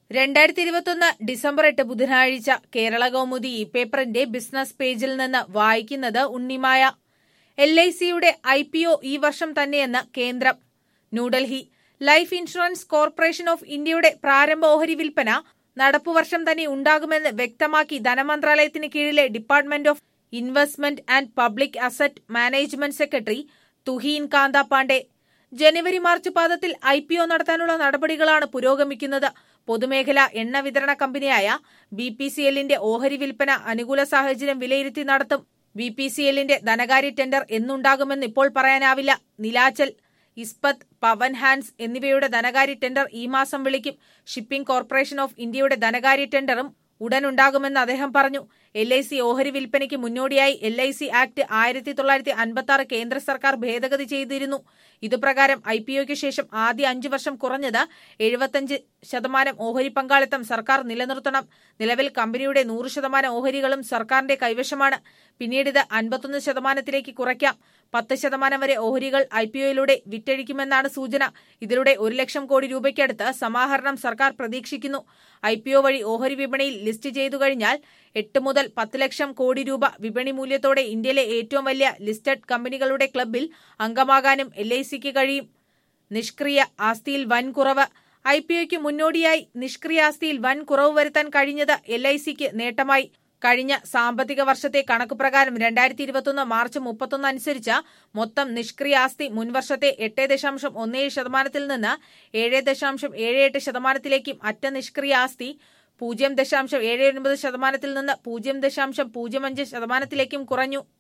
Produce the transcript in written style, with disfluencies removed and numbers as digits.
2021 December 8 ബുധനാഴ്ച കേരള കൗമുദി ഈ പേപ്പറിന്റെ ബിസിനസ് പേജിൽ നിന്ന് വായിക്കുന്നത് ഉണ്ണിമായ. LICയുടെ IPO ഈ വർഷം തന്നെയെന്ന് കേന്ദ്രം. New Delhi. Life Insurance Corporation of ഇന്ത്യയുടെ പ്രാരംഭ ഓഹരി വിൽപ്പന നടപ്പുവർഷം തന്നെ ഉണ്ടാകുമെന്ന് വ്യക്തമാക്കി ധനമന്ത്രാലയത്തിന് കീഴിലെ department of investment and public asset management secretary Tuhin Kanta Pandey. ജനുവരി-മാർച്ച് പാദത്തിൽ IPO നടത്താനുള്ള നടപടികളാണ് പുരോഗമിക്കുന്നത്. പൊതുമേഖലാ എണ്ണ വിതരണ കമ്പനിയായ BPCLന്റെ ഓഹരി വിൽപ്പന അനുകൂല സാഹചര്യം വിലയിരുത്തി നടത്തും. BPCLന്റെ ധനകാര്യ ടെൻഡർ എന്നുണ്ടാകുമെന്ന് ഇപ്പോൾ പറയാനാവില്ല. നിലാച്ചൽ, ഇസ്പത്, പവൻ ഹാൻസ് എന്നിവയുടെ ധനകാര്യ ടെൻഡർ ഈ മാസം വിളിക്കും. ഷിപ്പിംഗ് കോർപ്പറേഷൻ ഓഫ് ഇന്ത്യയുടെ ധനകാര്യ ടെൻഡറും ഉടനുണ്ടാകുമെന്ന് അദ്ദേഹം പറഞ്ഞു. LIC ഓഹരി വിൽപ്പനയ്ക്ക് മുന്നോടിയായി LIC ആക്ട് 1956 കേന്ദ്ര സർക്കാർ ഭേദഗതി ചെയ്തിരുന്നു. ഇതുപ്രകാരം IPOയ്ക്ക് ശേഷം ആദ്യ 5 വർഷം കുറഞ്ഞത് 75% ഓഹരി പങ്കാളിത്തം സർക്കാർ നിലനിർത്തണം. നിലവിൽ കമ്പനിയുടെ 100% ഓഹരികളും സർക്കാരിന്റെ കൈവശമാണ്. പിന്നീട് ഇത് 51%ത്തിലേക്ക് കുറയ്ക്കാം. 10% വരെ ഓഹരികൾ IPOയിലൂടെ വിറ്റഴിക്കുമെന്നാണ് സൂചന. ഇതിലൂടെ 1 ലക്ഷം കോടി രൂപയ്ക്കടുത്ത് സമാഹരണം സർക്കാർ പ്രതീക്ഷിക്കുന്നു. IPO വഴി ഓഹരി വിപണിയിൽ ലിസ്റ്റ് ചെയ്തു കഴിഞ്ഞാൽ 8 മുതൽ 10 ലക്ഷം കോടി രൂപ വിപണി മൂല്യത്തോടെ ഇന്ത്യയിലെ ഏറ്റവും വലിയ ലിസ്റ്റഡ് കമ്പനികളുടെ ക്ലബിൽ അംഗമാകാനും LICക്ക് കഴിയും. നിഷ്ക്രിയ ആസ്തിയിൽ വൻ കുറവ്. IPOയ്ക്ക് മുന്നോടിയായി നിഷ്ക്രിയ ആസ്തിയിൽ വൻ കുറവ് വരുത്താൻ കഴിഞ്ഞത് LICക്ക് നേട്ടമായി. കഴിഞ്ഞ സാമ്പത്തിക വർഷത്തെ കണക്കുപ്രകാരം 2021 മാർച്ച് 31 അനുസരിച്ച് മൊത്തം നിഷ്ക്രിയ ആസ്തി മുൻവർഷത്തെ 8.17% നിന്ന് 7.78%ത്തിലേക്കും അറ്റ നിഷ്ക്രിയ ആസ്തി 0.79%ത്തിൽ നിന്ന് 0.05%ത്തിലേക്കും കുറഞ്ഞു.